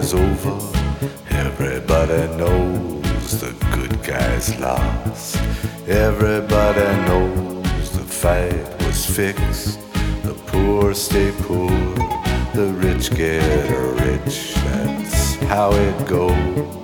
is over. Everybody knows the good guys lost. Everybody knows the fight was fixed. The poor stay poor, the rich get rich. That's how it goes.